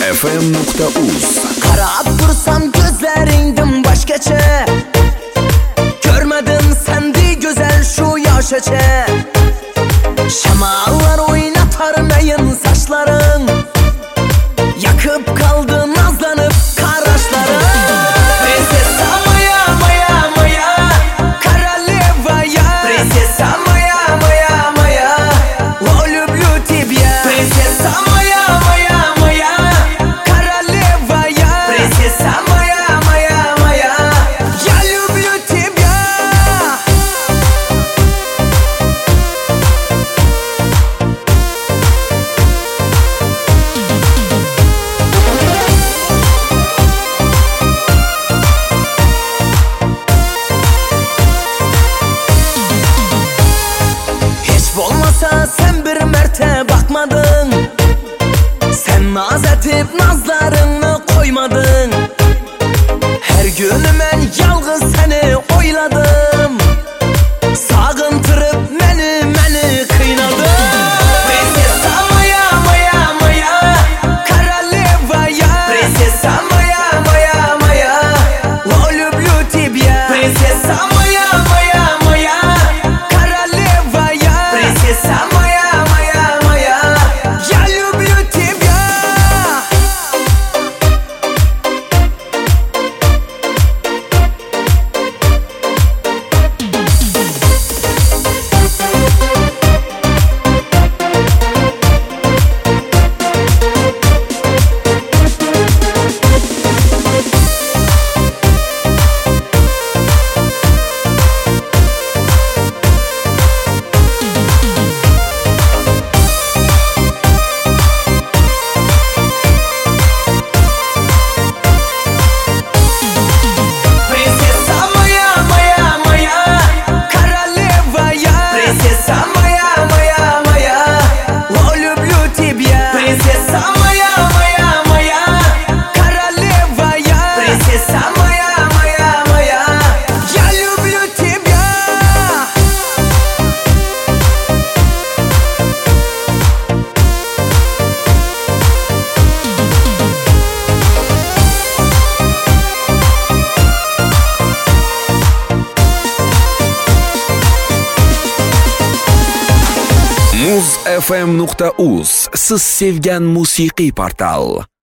muzfm.uz. Qarab tursam gözləringdim başqacha, görmədim səndi gözəl şu yaşaça. Şamallar oynatar məyin saçların, yakıp kaldı nazlanıp karaşların. Prinsessa moja, moja, moja, королева я. Prinsessa moja, moja, moja, о, люблю тебя. Prinsessa moja, moja, moja, королева я. Prinsessa moja, moja, moja, я люблю тебя. Olmasa sen bir merte bakmadın, sen naz edip nazlarını koymadın. Her gün ben yalnız seni oyladım, sağıntırıp meni kıynadın. Prinsessa moja, moja, moja, королева я. Prinsessa moja, moja, moja, о, люблю тебя. Prinsessa moja, moja, moja, королева я. Prinsessa moja, moja, moja, я люблю тебя. Prinsessa moja, moja, moja, королева я. Prinsessa moja, moja, moja, о, люблю тебя. Prinsessa moja, moja, moja, королева я. Prinsessa moja, moja, moja, я люблю тебя. muzfm.uz siz sevgan musiqiy portal.